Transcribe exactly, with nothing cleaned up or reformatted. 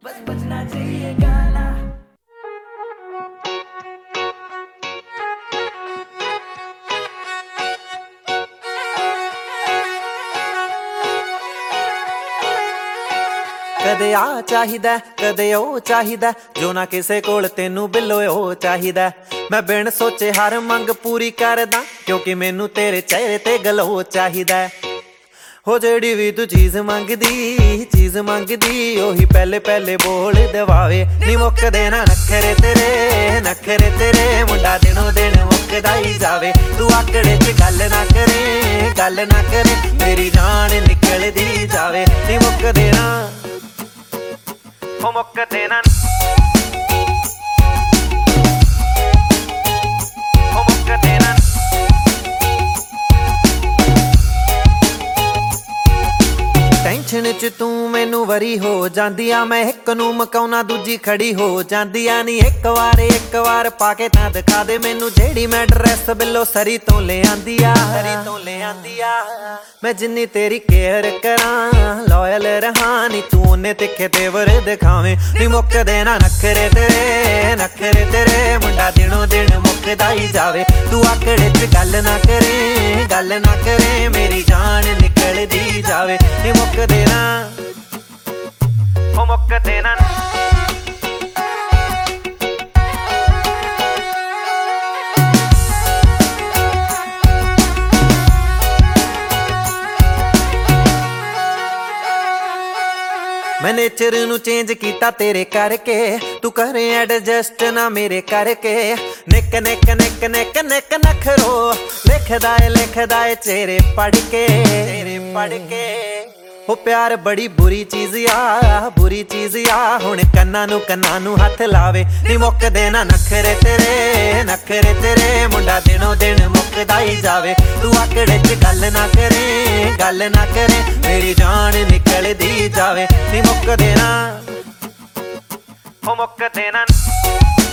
बस बजना चाहिए गाना। कदे आ चाहिदा कदे ओ चाहिदा, जो ना किसे कोल तेनू बिलो ओ चाहिदा। मैं बिन सोचे हर मंग पूरी करदा, क्योंकि मैनू तेरे चेहरे ते गलो चाहिदा। हो जेड़ी भी तू चीज़ मंगदी चीज़ मंगदी, ओही पहले पहले बोल दवावे। नी मुकदे ना नखरे तेरे नखरे तेरे, मुंडा दिनों दिन मुकदा ही जावे। तू आकड़े च गल ना करे गल ना करे, मेरी जान निकलदी जावे। नी मुकदे ना हो मुकदे ना हो मुकदे ना। टेंशन च तू मैनू वरी हो जांदी आ, मैं एक नू मकाउना दूजी खड़ी हो जांदी आ। नी एक वार एक वार पाके तां दिखा दे मैनू, जेड़ी मैं ड्रैस बिलो सरी तो ले आंदी आ सरी तो ले आंदी आ। मैं जिन्नी तेरी केयर करां लॉयल रहां, नी तू उन्ने तिखे तेवर दिखावे। नी मुकदे ना नखरे तेरे नखरे तेरे, मुंडा दिनों दिन मुकदा ही जावे। तू आकड़े च गल ना करे गल ना करे, मेरी जान निकलदी जावे। नी मुकदे ना हो मुकदे ना। मैं नेचर नू चेंज किया तेरे करके, तू करे एडजस्ट ना मेरे करके। निक निक निक निक निक नखरो लिखदा है लिखदा है चेहरे पढ़ के चेहरे पढ़ के। हो प्यार बड़ी बुरी चीज आ बुरी चीज आ, हुण कन्ना नू कन्ना नू हथ लावे। नी मुकदे ना नखरे तेरे नखरे तेरे, मुंडा दिनों दिन मुकदा ही जावे। तू आकड़े च गल ना करे गल ना करे, मेरी जान निकलदी जावे। नी मुकदे ना हो मुकदे ना।